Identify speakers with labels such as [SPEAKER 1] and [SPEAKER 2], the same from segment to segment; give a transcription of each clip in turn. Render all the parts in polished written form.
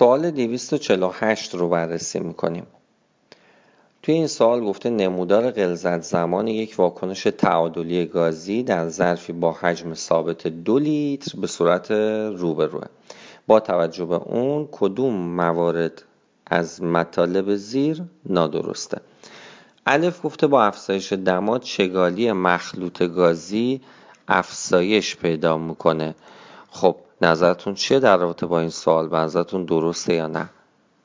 [SPEAKER 1] سوال 248 رو بررسی میکنیم. توی این سوال گفته نمودار غلظت زمان یک واکنش تعادلی گازی در ظرفی با حجم ثابت 2 لیتر به صورت رو به روه. با توجه به اون کدوم موارد از مطالب زیر نادرسته؟ الف گفته با افزایش دما چگالی مخلوط گازی افزایش پیدا میکنه. خب نظرتون چیه در رابطه با این سوال؟ به نظرتون درسته یا نه؟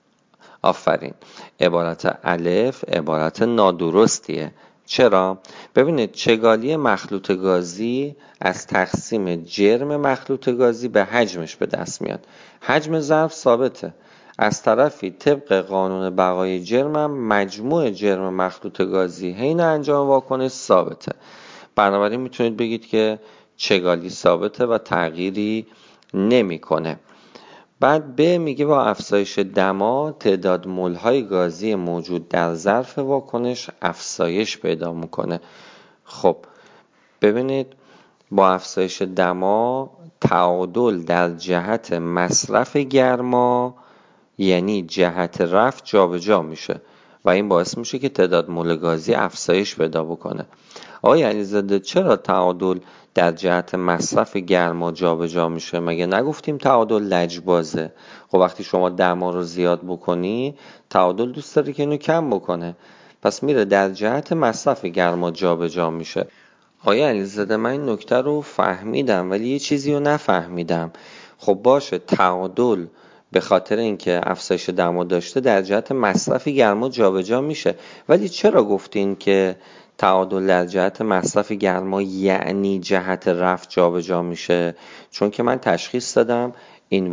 [SPEAKER 1] آفرین، عبارت الف عبارت نادرستیه. چرا؟ ببینید چگالی مخلوط گازی از تقسیم جرم مخلوط گازی به حجمش به دست میاد. حجم ظرف ثابته، از طرفی طبق قانون بقای جرم هم مجموع جرم مخلوط گازی حین انجام واکنش ثابته. بنابراین میتونید بگید که چگالی ثابته و تغییری نمیکنه. بعد ب میگه با افزایش دما تعداد مول‌های گازی موجود در ظرف واکنش افزایش پیدا میکنه. خب ببینید با افزایش دما تعادل در جهت مصرف گرما یعنی جهت رفع جابجا میشه و این باعث میشه که تعداد مول گازی افزایش پیدا بکنه. آقای علیزاده چرا تعادل در جهت مصرف گرما جابجا میشه؟ مگه نگفتیم تعادل لجبازه؟ خب وقتی شما دما رو زیاد بکنی تعادل دوست داره که اینو کم بکنه، پس میره در جهت مصرف گرما جابجا میشه. آقای علیزاده من این نکته رو فهمیدم ولی یه چیزی رو نفهمیدم. خب باشه، تعادل به خاطر اینکه افزایش دما داشته در جهت مصرف گرما جابجا میشه، ولی چرا گفتین که تعادل در جهت مصرف گرما یعنی جهت رفع جابجا میشه؟ چون که من تشخیص دادم این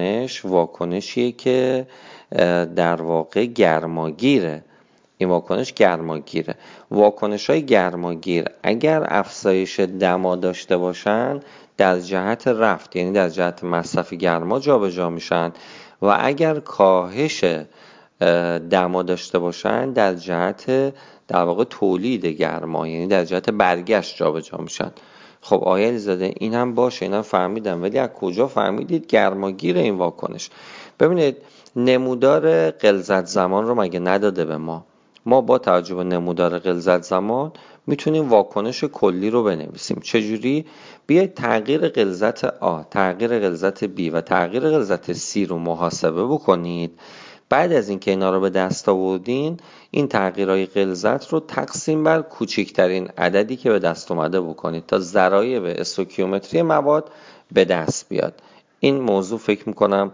[SPEAKER 1] واکنشیه که در واقع گرماگیره. این واکنش گرماگیره. واکنش‌های گرماگیر اگر افزایش دما داشته باشن در جهت رفع یعنی در جهت مصرف گرما جابجا میشن و اگر کاهش دما داشته باشن در جهت در واقع تولید گرما یعنی در جهت برگشت جابجا میشن. خب آقای علیزاده این هم باشه، اینم فهمیدم، ولی از کجا فهمیدید گرماگیر این واکنش؟ ببینید نمودار غلظت زمان رو مگه نداده به ما؟ ما با توجه به نمودار غلظت زمان میتونیم واکنش کلی رو بنویسیم. چجوری؟ بیاید تغییر غلظت A، تغییر غلظت B و تغییر غلظت C رو محاسبه بکنید. بعد از اینکه اینا رو به دست آوردین این تغییرهای غلظت رو تقسیم بر کوچکترین عددی که به دست اومده بکنید تا ضرایب استوکیومتری مواد به دست بیاد. این موضوع فکر میکنم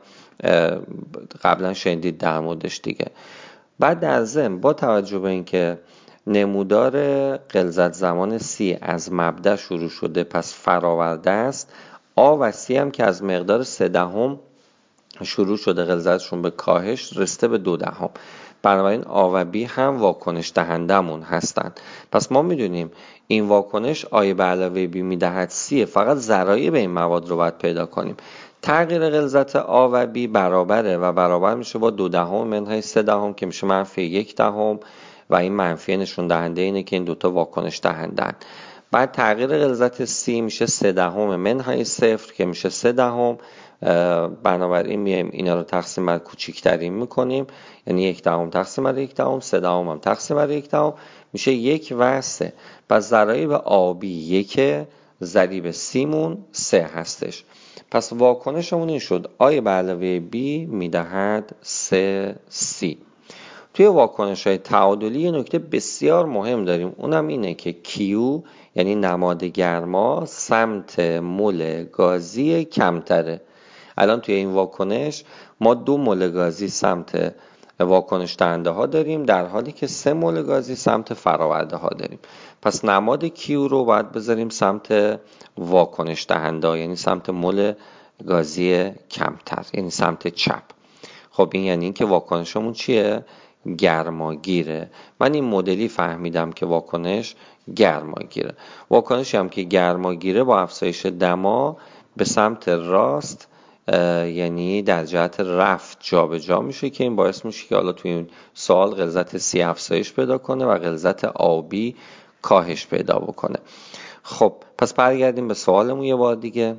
[SPEAKER 1] قبلا شنیدید در موردش دیگه. بعد در ضمن با توجه به اینکه نمودار غلظت زمان C از مبدأ شروع شده پس فراورده است، A و C هم که از مقدار 0.3 شروع شده غلظتشون به کاهش رسته به 0.2، بنابراین A و B هم واکنش دهندمون هستن. پس ما میدونیم این واکنش A به علاوه B میدهد C، فقط ضرایب این مواد رو باید پیدا کنیم. تغییر غلظت A و B برابره و برابر میشه با 0.2 منهای 0.3 که میشه -1 و این منفی نشون دهنده اینه که این دوتا واکنش دهندن. بعد تغییر غلظت C میشه 0.3 منهای 0 که میشه 0.3. بنابراین میایم اینا رو تقسیم بر کوچیکترین میکنیم، یعنی 1 دهم تقسیم بر 1 دهم، 0.3 هم تقسیم بر 1 دهم میشه 1 و 3. پس ضرایب AB 1 ضریب C مون 3 هستش. پس واکنشمون این شد A به علاوه B میدهد 3C. توی واکنش‌های تعادلی یه نکته بسیار مهم داریم، اونم اینه که Q یعنی نماد گرما سمت مول گازی کمتره. الان توی این واکنش ما 2 مول گازی سمت واکنش دهنده ها داریم در حالی که 3 مول گازی سمت فراورده ها داریم. پس نماد Q رو باید بذاریم سمت واکنش دهنده ها، یعنی سمت مول گازی کمتر، یعنی سمت چپ. خب این یعنی که واکنشمون چیه؟ گرماگیره. من این مدلی فهمیدم که واکنش گرماگیره. واکنشی هم که گرماگیره با افزایش دما به سمت راست یعنی در جهت رفع جابجا میشه که این باعث میشه که حالا توی این سوال غلظت C افزایش پیدا کنه و غلظت AB کاهش پیدا بکنه. خب پس برگردیم به سوالمون یه بار دیگه.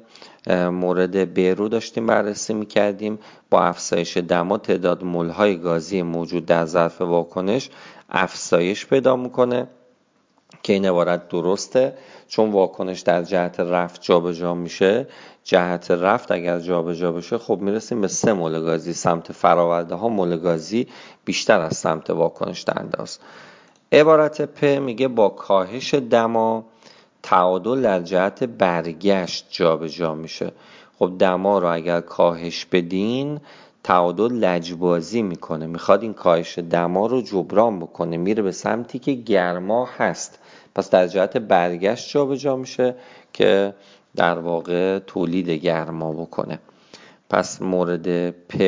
[SPEAKER 1] مورد ب رو داشتیم بررسی میکردیم. با افزایش دما تعداد مول‌های گازی موجود در ظرف واکنش افزایش پیدا میکنه که این عبارت درسته، چون واکنش در جهت رفت جابجا میشه. جهت رفت اگر جابجا بشه خب میرسیم به 3 مول گازی. سمت فراورده ها مول گازی بیشتر از سمت واکنش دهنده است. عبارت پ میگه با کاهش دما تعادل در جهت برگشت جابجا میشه. خب دما رو اگر کاهش بدین تعادل لجبازی میکنه، میخواد این کاهش دما رو جبران بکنه، میره به سمتی که گرما هست، پس در جهت برگشت جابجا میشه که در واقع تولید گرما بکنه. پس مورد پ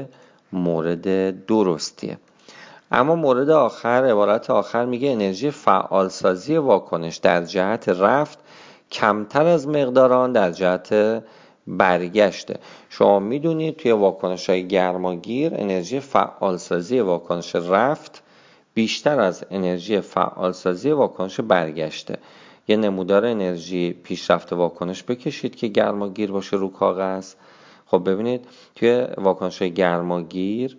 [SPEAKER 1] مورد درستیه. اما مورد آخر، عبارت آخر میگه انرژی فعالسازی واکنش در جهت رفت کمتر از مقدار آن در جهت برگشته. شما میدونید توی واکنش‌های گرماگیر انرژی فعالسازی واکنش رفت بیشتر از انرژی فعالسازی واکنش برگشته. یه نمودار انرژی پیشرفت واکنش بکشید که گرماگیر باشه رو کاغذ. خب ببینید توی واکنش‌های گرماگیر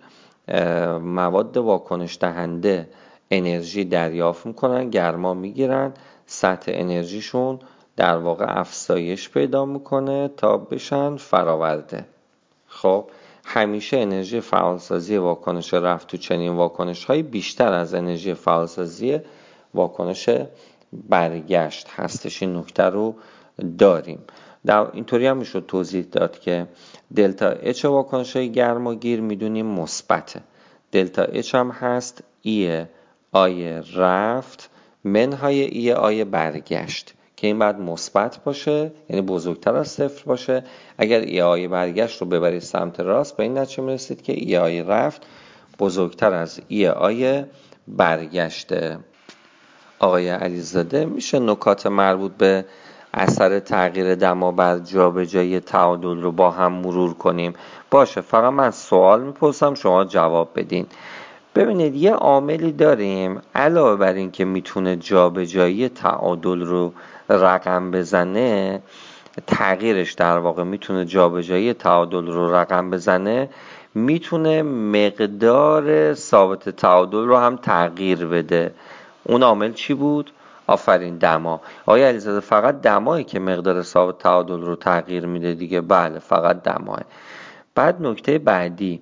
[SPEAKER 1] مواد واکنش دهنده انرژی دریافت میکنن، گرما میگیرن، سطح انرژیشون در واقع افزایش پیدا میکنه تا بشن فراورده. خب همیشه انرژی فعالسازی واکنش رفت تو چنین واکنش های بیشتر از انرژی فعالسازی واکنش برگشت هستش. این نکته رو داریم. اینطوری هم میشد توضیح داد که دلتا اچ واکنش های گرماگیر میدونیم مثبته. دلتا اچ هم هست ای آی رفت منهای ای آی برگشت که این بعد مثبت باشه، یعنی بزرگتر از صفر باشه. اگر ای آی برگشت رو ببرید سمت راست به این نتیجه میرسید که ای آی رفت بزرگتر از ای آی برگشته. آقای علیزاده میشه نکات مربوط به اثر تغییر دما بر جابجایی تعادل رو با هم مرور کنیم؟ باشه، فقط من سوال میپرسم شما جواب بدین. ببینید یه عاملی داریم علاوه بر این که میتونه جابجایی تعادل رو رقم بزنه، تغییرش در واقع میتونه جابجایی تعادل رو رقم بزنه، میتونه مقدار ثابت تعادل رو هم تغییر بده. اون عامل چی بود؟ آفرین، دما. آیا علیزاده فقط دمایی که مقدار ثابت تعادل رو تغییر میده دیگه؟ بله فقط دماه. بعد نکته بعدی،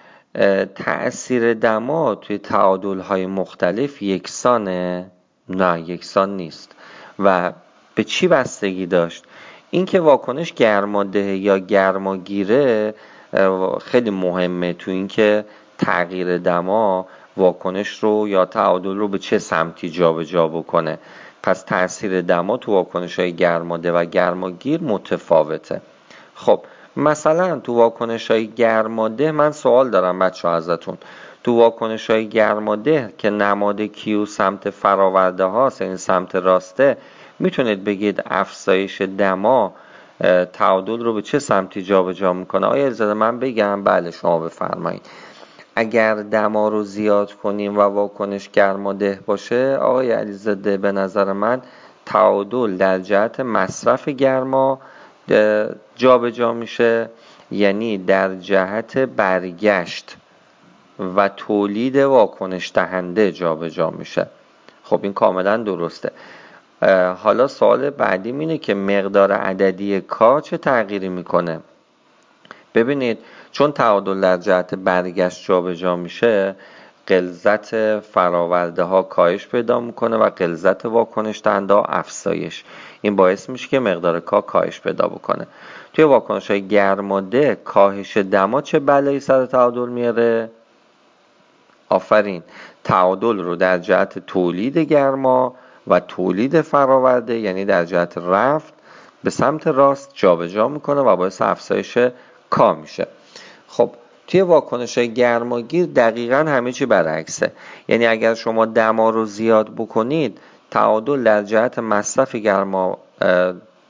[SPEAKER 1] تأثیر دما توی تعادل‌های مختلف یکسانه؟ نه یکسان نیست. و به چی بستگی داشت؟ اینکه واکنش گرماده یا گرماگیره خیلی مهمه تو اینکه تغییر دما واکنش رو یا تعادل رو به چه سمتی جابجا بکنه. پس تأثیر دما تو واکنش‌های گرماده و گرماگیر متفاوته. خب مثلا تو واکنش‌های گرماده من سوال دارم بچه‌ها ازتون. تو واکنش‌های گرماده که نماد کیو سمت فراورده هاست، یعنی سمت راسته، میتونید بگید افزایش دما تعادل رو به چه سمتی جابجا میکنه؟ آیا علیزاده من بگم؟ بله شما بفرمایید. اگر دما رو زیاد کنیم و واکنش گرماده باشه آقای علیزاده به نظر من تعادل در جهت مصرف گرما جابجا میشه، یعنی در جهت برگشت و تولید واکنش دهنده جابجا میشه. خب این کاملا درسته. حالا سوال بعدی اینه که مقدار عددی کا چه تغییری میکنه؟ ببینید چون تعادل در جهت برگشت جابجا میشه، غلظت فراورده ها کاهش پیدا میکنه و غلظت واکنش دهنده ها افزایش. این باعث میشه که مقدار کا کاهش پیدا بکنه. توی واکنش های گرماده کاهش دما چه بلایی سر تعادل میاره؟ آفرین، تعادل رو در جهت تولید گرما و تولید فراورده، یعنی در جهت رفت به سمت راست جابجا میکنه و باعث افزایش کا میشه. خب توی واکنش‌های گرماگیر دقیقاً همه چی برعکسه. یعنی اگر شما دما رو زیاد بکنید تعادل در جهت مصرف گرما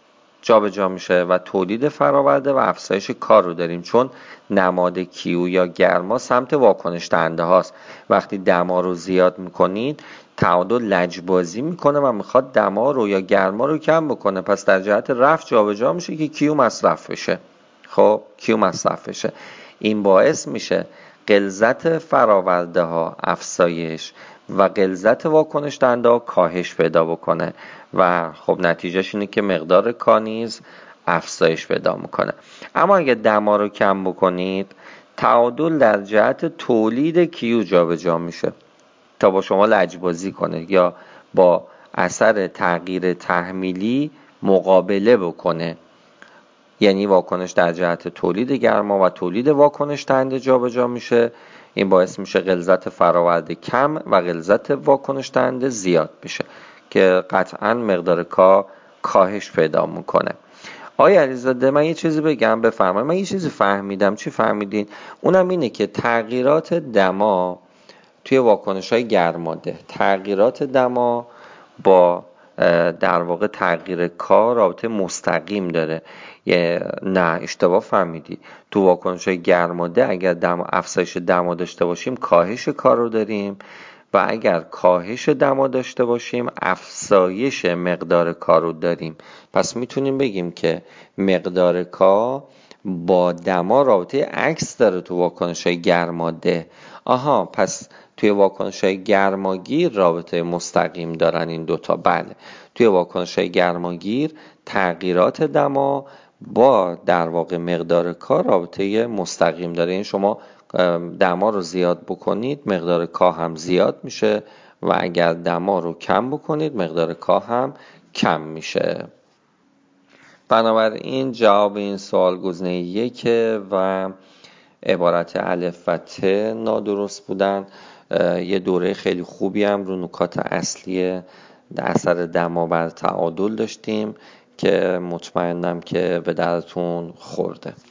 [SPEAKER 1] جابجا میشه و تولید فراورده و افزایش کار رو داریم، چون نماد کیو یا گرما سمت واکنش دهنده هاست. وقتی دما رو زیاد میکنید تعادل لجبازی میکنه و میخواد دما رو یا گرما رو کم بکنه، پس در جهت رفع جابجا میشه که کیو مصرف بشه. خب کیو مصرف بشه، این باعث میشه غلظت فراورده ها افزایش و غلظت واکنش دهنده ها کاهش پیدا بکنه و خب نتیجهش اینه که مقدار کا نیز افزایش پیدا میکنه. اما اگه دما رو کم بکنید تعادل در جهت تولید کیو جابجا میشه تا با شما لجبازی کنه یا با اثر تغییر تحمیلی مقابله بکنه، یعنی واکنش در جهت تولید گرما و تولید واکنش دهنده جابجا میشه. این باعث میشه غلظت فراورده کم و غلظت واکنش دهنده زیاد بشه که قطعا مقدار کاهش پیدا میکنه. آقای علیزاده من یه چیزی بگم، بفرمایید. من یه چیزی فهمیدم. چی فهمیدین؟ اونم اینه که تغییرات دما توی واکنش‌های گرماده، تغییرات دما با در واقع تغییر کا رابطه مستقیم داره. نه اشتباه فهمیدی. تو واکنش‌های گرماده اگر افزایش دما داشته باشیم کاهش کا رو داریم و اگر کاهش دما داشته باشیم افزایش مقدار کا رو داریم. پس میتونیم بگیم که مقدار کا با دما رابطه عکس داره تو واکنش‌های گرماده. آها، پس توی واکنش‌های گرماگیر رابطه مستقیم دارن این دوتا. بله، توی واکنش‌های گرماگیر تغییرات دما با در واقع مقدار کا رابطه مستقیم داره. این شما دما رو زیاد بکنید مقدار کا هم زیاد میشه و اگر دما رو کم بکنید مقدار کا هم کم میشه. بنابراین جواب این سوال گزینه 1 و عبارت الف و ت نادرست بودن. یه دوره خیلی خوبی هم رو نکات اصلی اثر دما بر تعادل داشتیم که مطمئنم که به دردتون خورده.